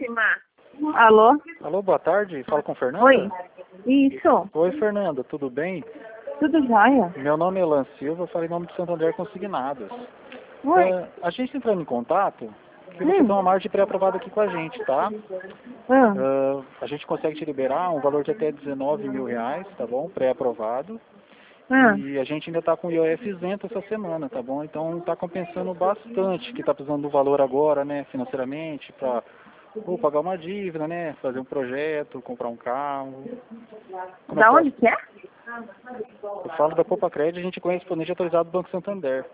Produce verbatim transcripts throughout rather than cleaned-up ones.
Péssima. Alô? Alô, boa tarde. Fala com Fernanda? Oi. Isso. Oi, Fernanda. Tudo bem? Tudo jóia? Meu nome é Elan Silva. Eu falei em nome do Santander Consignados. Oi. É, a gente entrando em contato, que você Hum. tem uma margem pré-aprovada aqui com a gente, tá? Ah. É, a gente consegue te liberar um valor de até dezenove mil reais, tá bom? Pré-aprovado. Ah. E a gente ainda está com o I O F isento essa semana, tá bom? Então está compensando bastante, que está precisando do valor agora, né, financeiramente, para ou pagar uma dívida, né, fazer um projeto, comprar um carro. Como é Da que onde tá? que é? Eu falo da Poupa Crédito, a gente é correspondente autorizado do Banco Santander.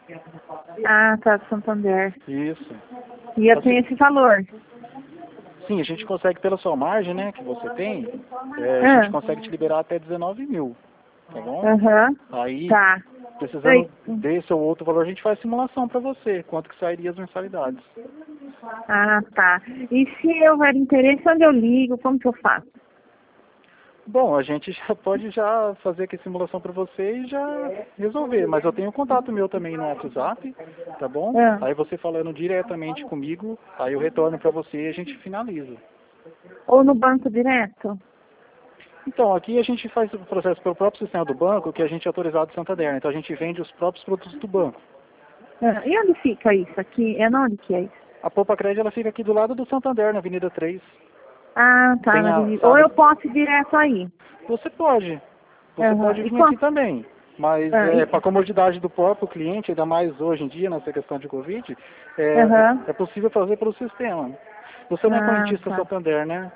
Ah, tá, de Santander. Isso. E eu Assim, tenho esse valor. sim, a gente consegue pela sua margem, né, que você tem, é, a gente Ah. consegue te liberar até dezenove mil, tá bom? Aham. Aí, Tá. precisando Oi. desse ou outro valor, a gente faz simulação para você, quanto que sairia as mensalidades. Ah, tá. E se houver interesse, onde eu ligo? Como que eu faço? Bom, a gente já pode já fazer aqui a simulação para você e já resolver, mas eu tenho um contato meu também no WhatsApp, tá bom? Ah. Aí você falando diretamente comigo, aí eu retorno para você e a gente finaliza. Ou no banco direto? Então, aqui a gente faz o processo pelo próprio sistema do banco, que a gente é autorizado do Santander, então a gente vende os próprios produtos do banco. Ah. E onde fica isso aqui? É onde que é isso? A Poupa Crédito, ela fica aqui do lado do Santander, na Avenida três. Ah, tá. Tem na a, avenida. Ou sabe, eu posso ir direto aí? você pode, você Aham. pode E vir aqui quanto? também, mas Ah, é, e... para a comodidade do próprio cliente, ainda mais hoje em dia, nessa questão de Covid, é, Aham. é possível fazer pelo sistema. Você não é Ah, correntista tá. Santander, né?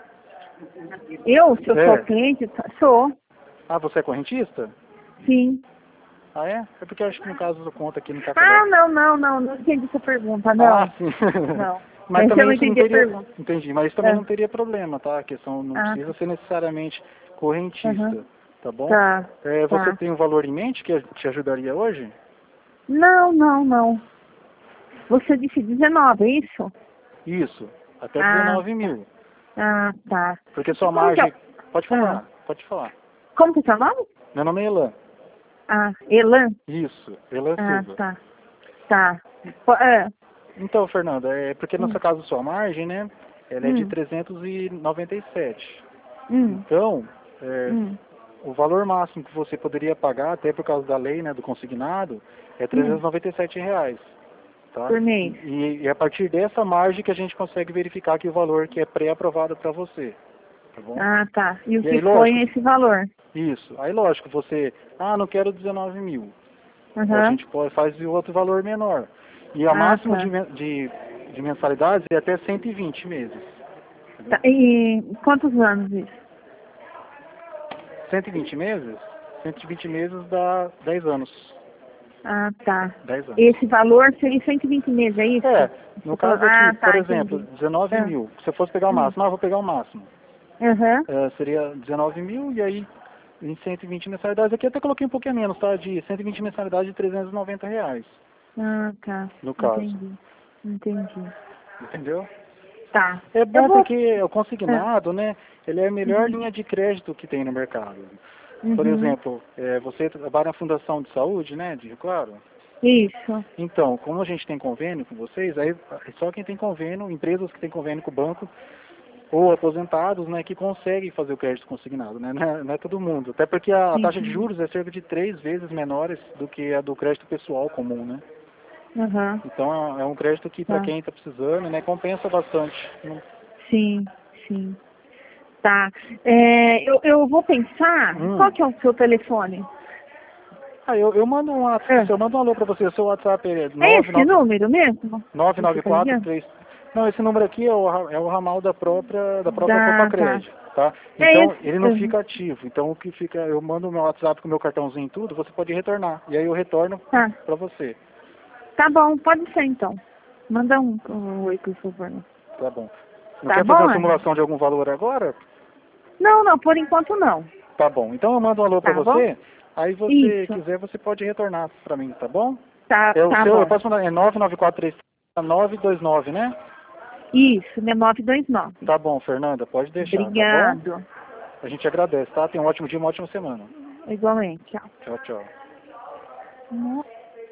Eu, se eu sou É. cliente, tá- sou. Ah, você é correntista? Sim. Ah, é? É porque eu acho que no caso da conta aqui não está Ah, cadastro. não, não, não. Não entendi essa pergunta, Ah, não. sim. Não. Mas Esse eu também não isso não entendi a teria, pergunta. entendi, mas isso também Ah, não teria problema, tá? A questão não ah, precisa ser necessariamente aham. correntista, tá bom? Tá, É, você tá. tem um valor em mente que te ajudaria hoje? Não, não, não. Você disse dezenove, é isso? Isso, até Ah, dezenove tá. mil. Ah, tá. Porque E sua como que é? margem... o- Pode Ah, falar, pode falar. como que é seu nome? Meu nome é Elan. Ah, Elan? Isso, Elan Ah, Silva. tá. Tá. Po- Ah, Então, Fernanda, é porque hum, nessa casa sua margem, né? Ela é de hum, trezentos e noventa e sete. hum, Então, é, hum, o valor máximo que você poderia pagar, até por causa da lei, né, do consignado, é trezentos hum. e noventa e sete reais, tá? Por mês. E, e é a partir dessa margem que a gente consegue verificar que o valor que é pré-aprovado para você, tá bom? Ah, tá. E o E que aí, foi lógico, esse valor? isso. Aí, lógico, você, ah, não quero dezenove mil. Ó, a Aham. gente pode faz o outro valor menor. E a Ah, máxima de, tá. men- de, de mensalidades é até cento e vinte meses. Tá. Entendeu? E quantos anos isso? cento e vinte meses? cento e vinte meses dá dez anos. Ah, tá. dez anos. Esse valor seria cento e vinte meses, é isso? É, no caso aqui, Ah, por tá, exemplo, entendi. dezenove Ah, mil. Se eu fosse pegar o hum, máximo, ah, vou pegar o máximo. aham. É, seria dezenove mil e aí em cento e vinte mensalidades. Aqui até coloquei um pouquinho menos, tá? De cento e vinte mensalidades de trezentos e noventa reais, Ah, tá. no caso. Entendi. Entendi. Entendeu? Tá. É Eu bom vou. porque o Ah, consignado, né? Ele é a melhor uhum. linha de crédito que tem no mercado. Por Uhum. exemplo, é, você trabalha na Fundação de Saúde, né? De Rio Claro. Isso. Então, como a gente tem convênio com vocês, aí é só quem tem convênio, empresas que têm convênio com o banco, ou aposentados, né, que conseguem fazer o crédito consignado, né? Não é, não é todo mundo. Até porque a, a taxa de Uhum. juros é cerca de três vezes menores do que a do crédito pessoal comum, né? Aham. Então é, é um crédito que para Tá. quem está precisando, né, compensa bastante. Não- Sim, sim. Tá. É, eu, eu vou pensar. Qual Hum. que é o seu telefone? Ah, eu, eu mando um WhatsApp, Ah, eu mando um alô para você, o seu WhatsApp é é esse número mesmo? nove Você nove tá quatro ligando? três. Não, esse número aqui é o, ra- é o ramal da própria da própria Poupa Dá, tá. Crédito, tá? É Então esse. ele não Uhum. fica ativo. Então o que fica, eu mando o meu WhatsApp com o meu cartãozinho e tudo, você pode retornar. E aí eu retorno Tá. para você. Tá bom, pode ser então. Manda um, um oi, por favor. Tá bom. Não Tá quer fazer bom, uma Ana? simulação de algum valor agora? Não, não, por enquanto não. Tá bom. Então eu mando um alô para Tá bom? você. Aí você Isso. quiser, você pode retornar para mim, tá bom? Tá, É o tá seu, eu bom. posso mandar, é nove nove quatro três nove dois nove, né? Isso, né? nove dois nove. Tá bom, Fernanda, pode deixar, tá bom? Obrigado. A gente agradece, tá? Tenha um ótimo dia, uma ótima semana. Igualmente. Tchau. Tchau, tchau. Nossa.